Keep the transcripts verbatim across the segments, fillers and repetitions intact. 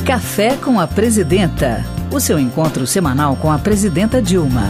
Café com a Presidenta, o seu encontro semanal com a Presidenta Dilma.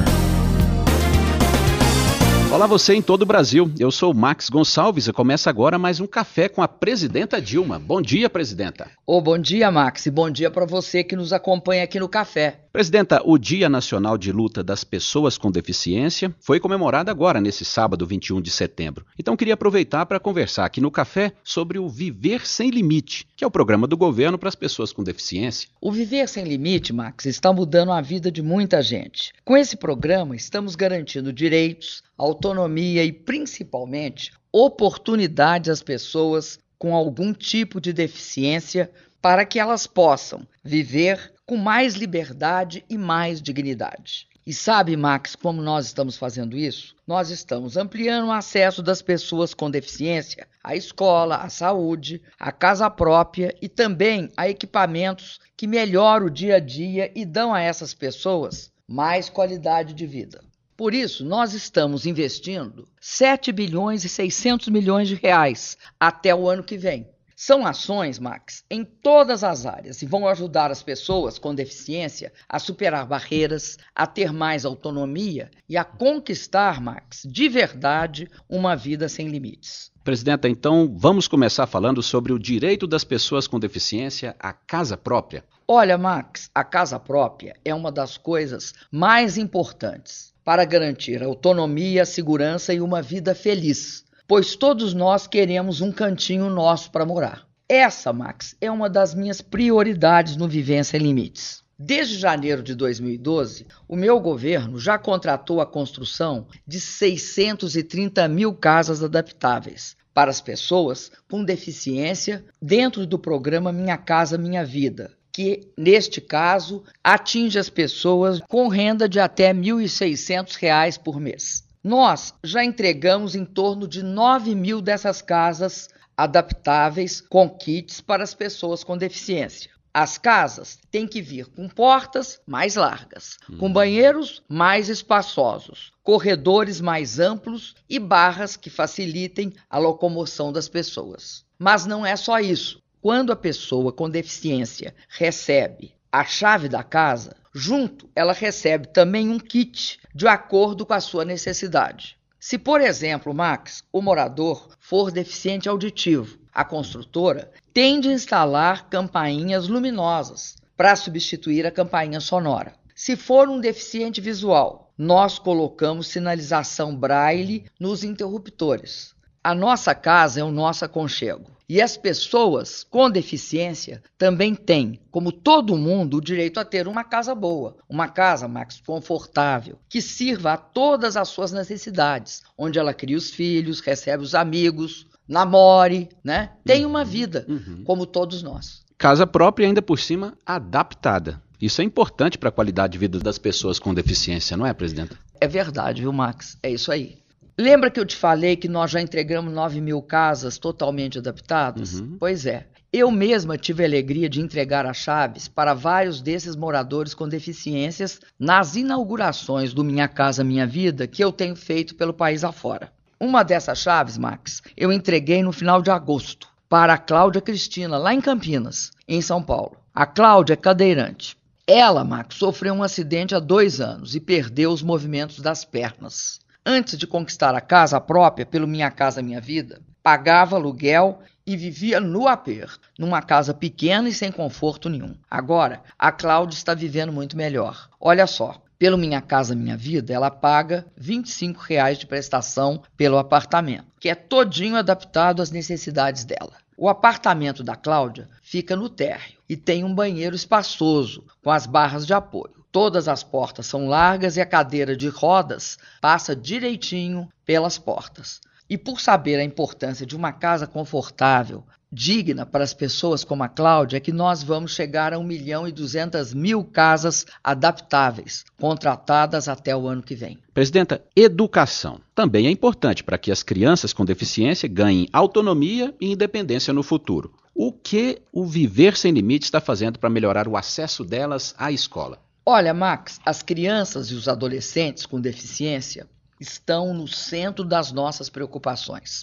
Olá você em todo o Brasil, eu sou o Max Gonçalves e começa agora mais um Café com a Presidenta Dilma. Bom dia, Presidenta. Ô, bom dia, Max, e bom dia para você que nos acompanha aqui no Café. Presidenta, o Dia Nacional de Luta das Pessoas com Deficiência foi comemorado agora, nesse sábado, vinte e um de setembro. Então queria aproveitar para conversar aqui no Café sobre o Viver Sem Limite, que é o programa do governo para as pessoas com deficiência. O Viver Sem Limite, Max, está mudando a vida de muita gente. Com esse programa, estamos garantindo direitos, autonomia e, principalmente, oportunidades às pessoas com algum tipo de deficiência para que elas possam viver com mais liberdade e mais dignidade. E sabe, Max, como nós estamos fazendo isso? Nós estamos ampliando o acesso das pessoas com deficiência à escola, à saúde, à casa própria e também a equipamentos que melhoram o dia a dia e dão a essas pessoas mais qualidade de vida. Por isso, nós estamos investindo sete bilhões e seiscentos milhões de reais até o ano que vem. São ações, Max, em todas as áreas e vão ajudar as pessoas com deficiência a superar barreiras, a ter mais autonomia e a conquistar, Max, de verdade, uma vida sem limites. Presidenta, então vamos começar falando sobre o direito das pessoas com deficiência à casa própria. Olha, Max, a casa própria é uma das coisas mais importantes para garantir autonomia, segurança e uma vida feliz, pois todos nós queremos um cantinho nosso para morar. Essa, Max, é uma das minhas prioridades no Viver Sem Limites. Desde janeiro de dois mil e doze, o meu governo já contratou a construção de seiscentas e trinta mil casas adaptáveis para as pessoas com deficiência dentro do programa Minha Casa Minha Vida, que, neste caso, atinge as pessoas com renda de até mil e seiscentos reais por mês. Nós já entregamos em torno de nove mil dessas casas adaptáveis com kits para as pessoas com deficiência. As casas têm que vir com portas mais largas, hum. com banheiros mais espaçosos, corredores mais amplos e barras que facilitem a locomoção das pessoas. Mas não é só isso. Quando a pessoa com deficiência recebe a chave da casa, junto ela recebe também um kit de acordo com a sua necessidade. Se, por exemplo, Max, o morador for deficiente auditivo, a construtora tem de instalar campainhas luminosas para substituir a campainha sonora. Se for um deficiente visual, nós colocamos sinalização braille nos interruptores. A nossa casa é o nosso aconchego. E as pessoas com deficiência também têm, como todo mundo, o direito a ter uma casa boa. Uma casa, Max, confortável, que sirva a todas as suas necessidades. Onde ela cria os filhos, recebe os amigos, namore, né? Tem uma vida, uhum. como todos nós. Casa própria, ainda por cima, adaptada. Isso é importante para a qualidade de vida das pessoas com deficiência, não é, Presidenta? É verdade, viu, Max? É isso aí. Lembra que eu te falei que nós já entregamos nove mil casas totalmente adaptadas? Uhum. Pois é. Eu mesma tive a alegria de entregar as chaves para vários desses moradores com deficiências nas inaugurações do Minha Casa Minha Vida que eu tenho feito pelo país afora. Uma dessas chaves, Max, eu entreguei no final de agosto para a Cláudia Cristina, lá em Campinas, em São Paulo. A Cláudia é cadeirante. Ela, Max, sofreu um acidente há dois anos e perdeu os movimentos das pernas. Antes de conquistar a casa própria pelo Minha Casa Minha Vida, pagava aluguel e vivia no aperto, numa casa pequena e sem conforto nenhum. Agora, a Cláudia está vivendo muito melhor. Olha só, pelo Minha Casa Minha Vida, ela paga vinte e cinco reais de prestação pelo apartamento, que é todinho adaptado às necessidades dela. O apartamento da Cláudia fica no térreo e tem um banheiro espaçoso, com as barras de apoio. Todas as portas são largas e a cadeira de rodas passa direitinho pelas portas. E por saber a importância de uma casa confortável, digna para as pessoas como a Cláudia, é que nós vamos chegar a um milhão e duzentas mil casas adaptáveis, contratadas até o ano que vem. Presidenta, educação também é importante para que as crianças com deficiência ganhem autonomia e independência no futuro. O que o Viver Sem Limites está fazendo para melhorar o acesso delas à escola? Olha, Max, as crianças e os adolescentes com deficiência estão no centro das nossas preocupações.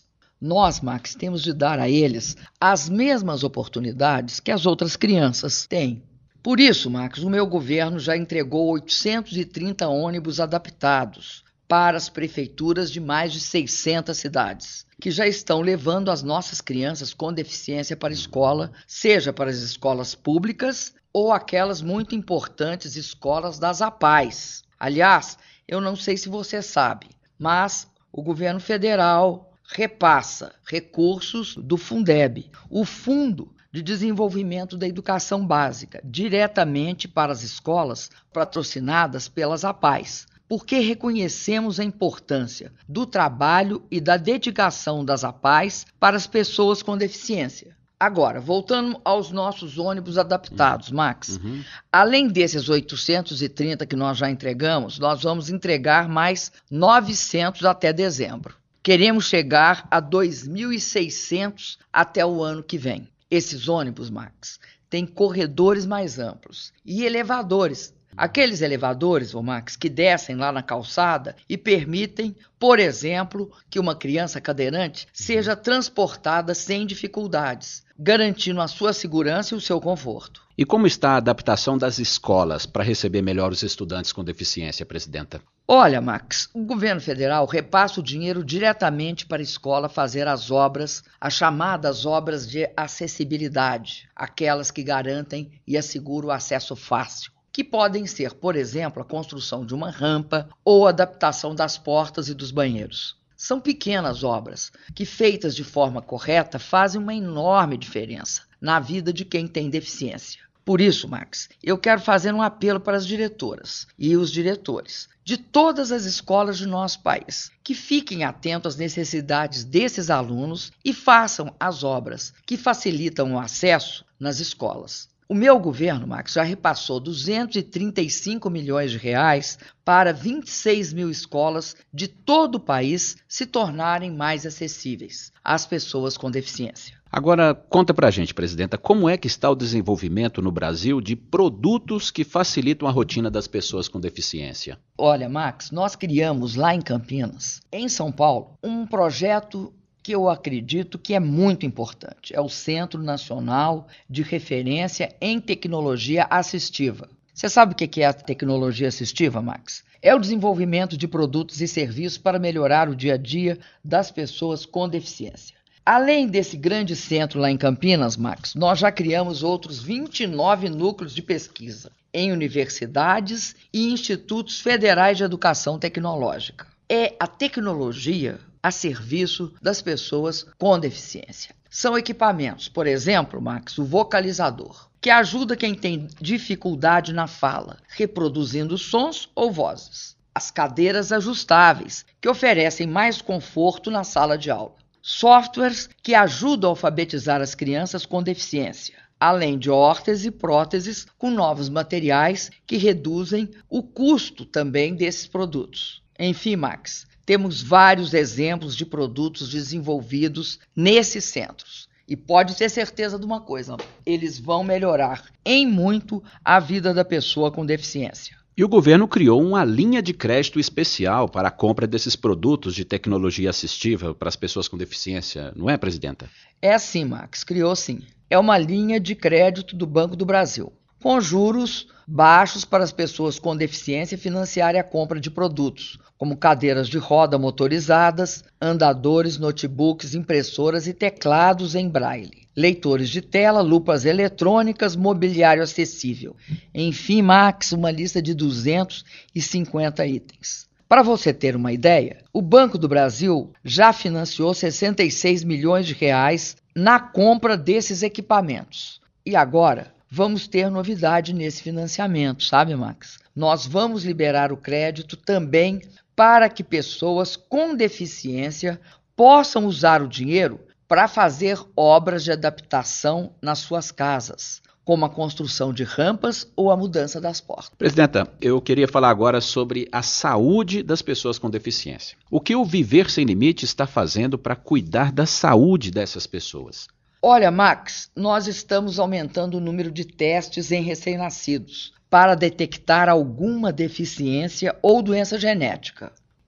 Nós, Max, temos de dar a eles as mesmas oportunidades que as outras crianças têm. Por isso, Max, o meu governo já entregou oitocentos e trinta ônibus adaptados para as prefeituras de mais de seiscentas cidades, que já estão levando as nossas crianças com deficiência para a escola, seja para as escolas públicas ou aquelas muito importantes escolas das A P A Es. Aliás, eu não sei se você sabe, mas o governo federal repassa recursos do Fundeb, o Fundo de Desenvolvimento da Educação Básica, diretamente para as escolas patrocinadas pelas A P A Es, porque reconhecemos a importância do trabalho e da dedicação das A P A Es para as pessoas com deficiência. Agora, voltando aos nossos ônibus adaptados, Max, uhum. Além desses oitocentos e trinta que nós já entregamos, nós vamos entregar mais novecentos até dezembro. Queremos chegar a dois mil e seiscentos até o ano que vem. Esses ônibus, Max, têm corredores mais amplos e elevadores. Aqueles elevadores, ô Max, que descem lá na calçada e permitem, por exemplo, que uma criança cadeirante seja transportada sem dificuldades, garantindo a sua segurança e o seu conforto. E como está a adaptação das escolas para receber melhor os estudantes com deficiência, presidenta? Olha, Max, o governo federal repassa o dinheiro diretamente para a escola fazer as obras, as chamadas obras de acessibilidade, aquelas que garantem e asseguram o acesso fácil, que podem ser, por exemplo, a construção de uma rampa ou a adaptação das portas e dos banheiros. São pequenas obras que, feitas de forma correta, fazem uma enorme diferença na vida de quem tem deficiência. Por isso, Max, eu quero fazer um apelo para as diretoras e os diretores de todas as escolas de nosso país, que fiquem atentos às necessidades desses alunos e façam as obras que facilitam o acesso nas escolas. O meu governo, Max, já repassou duzentos e trinta e cinco milhões de reais para vinte e seis mil escolas de todo o país se tornarem mais acessíveis às pessoas com deficiência. Agora, conta pra gente, presidenta, como é que está o desenvolvimento no Brasil de produtos que facilitam a rotina das pessoas com deficiência? Olha, Max, nós criamos lá em Campinas, em São Paulo, um projeto que eu acredito que é muito importante. É o Centro Nacional de Referência em Tecnologia Assistiva. Você sabe o que é a tecnologia assistiva, Max? É o desenvolvimento de produtos e serviços para melhorar o dia a dia das pessoas com deficiência. Além desse grande centro lá em Campinas, Max, nós já criamos outros vinte e nove núcleos de pesquisa em universidades e institutos federais de educação tecnológica. É a tecnologia a serviço das pessoas com deficiência. São equipamentos, por exemplo, Max, o vocalizador, que ajuda quem tem dificuldade na fala, reproduzindo sons ou vozes. As cadeiras ajustáveis, que oferecem mais conforto na sala de aula. Softwares que ajudam a alfabetizar as crianças com deficiência, além de órteses e próteses com novos materiais que reduzem o custo também desses produtos. Enfim, Max, temos vários exemplos de produtos desenvolvidos nesses centros. E pode ter certeza de uma coisa, eles vão melhorar em muito a vida da pessoa com deficiência. E o governo criou uma linha de crédito especial para a compra desses produtos de tecnologia assistiva para as pessoas com deficiência, não é, presidenta? É sim, Max, criou sim. É uma linha de crédito do Banco do Brasil, com juros baixos para as pessoas com deficiência financiarem a compra de produtos, como cadeiras de roda motorizadas, andadores, notebooks, impressoras e teclados em braille, leitores de tela, lupas eletrônicas, mobiliário acessível. Enfim, Max, uma lista de duzentos e cinquenta itens. Para você ter uma ideia, o Banco do Brasil já financiou sessenta e seis milhões de reais na compra desses equipamentos. E agora vamos ter novidade nesse financiamento, sabe, Max? Nós vamos liberar o crédito também para que pessoas com deficiência possam usar o dinheiro para fazer obras de adaptação nas suas casas, como a construção de rampas ou a mudança das portas. Presidenta, eu queria falar agora sobre a saúde das pessoas com deficiência. O que o Viver Sem Limite está fazendo para cuidar da saúde dessas pessoas? Olha, Max, nós estamos aumentando o número de testes em recém-nascidos para detectar alguma deficiência ou doença genética.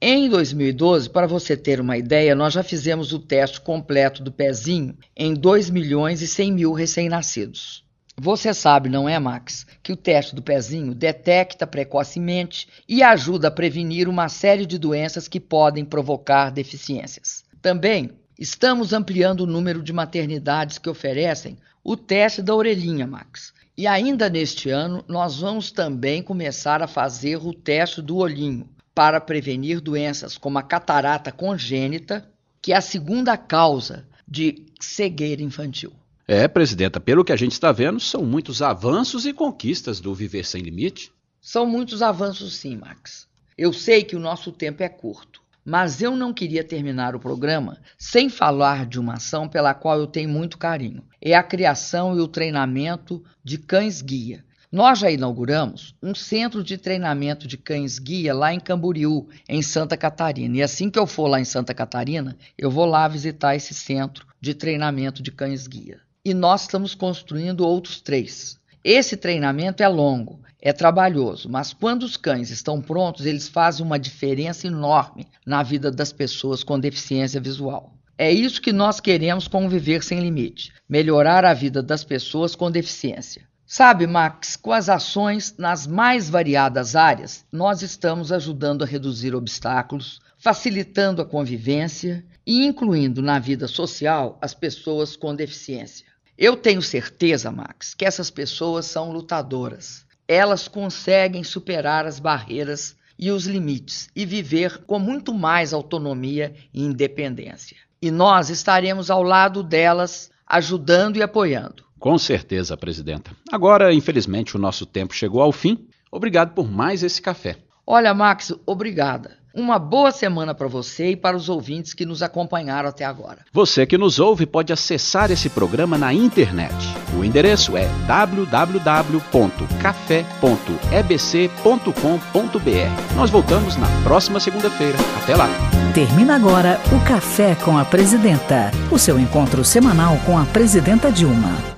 Em dois mil e doze, para você ter uma ideia, nós já fizemos o teste completo do pezinho em dois milhões e cem mil recém-nascidos. Você sabe, não é, Max, que o teste do pezinho detecta precocemente e ajuda a prevenir uma série de doenças que podem provocar deficiências. Também estamos ampliando o número de maternidades que oferecem o teste da orelhinha, Max. E ainda neste ano, nós vamos também começar a fazer o teste do olhinho para prevenir doenças como a catarata congênita, que é a segunda causa de cegueira infantil. É, presidenta, pelo que a gente está vendo, são muitos avanços e conquistas do Viver Sem Limite. São muitos avanços sim, Max. Eu sei que o nosso tempo é curto, mas eu não queria terminar o programa sem falar de uma ação pela qual eu tenho muito carinho. É a criação e o treinamento de cães-guia. Nós já inauguramos um centro de treinamento de cães-guia lá em Camboriú, em Santa Catarina. E assim que eu for lá em Santa Catarina, eu vou lá visitar esse centro de treinamento de cães-guia. E nós estamos construindo outros três. Esse treinamento é longo, é trabalhoso, mas quando os cães estão prontos, eles fazem uma diferença enorme na vida das pessoas com deficiência visual. É isso que nós queremos com o Viver Sem Limite, melhorar a vida das pessoas com deficiência. Sabe, Max, com as ações nas mais variadas áreas, nós estamos ajudando a reduzir obstáculos, facilitando a convivência e incluindo na vida social as pessoas com deficiência. Eu tenho certeza, Max, que essas pessoas são lutadoras. Elas conseguem superar as barreiras e os limites e viver com muito mais autonomia e independência. E nós estaremos ao lado delas, ajudando e apoiando. Com certeza, presidenta. Agora, infelizmente, o nosso tempo chegou ao fim. Obrigado por mais esse café. Olha, Max, obrigada. Uma boa semana para você e para os ouvintes que nos acompanharam até agora. Você que nos ouve pode acessar esse programa na internet. O endereço é w w w ponto café ponto e b c ponto com ponto b r. Nós voltamos na próxima segunda-feira. Até lá! Termina agora o Café com a Presidenta, o seu encontro semanal com a Presidenta Dilma.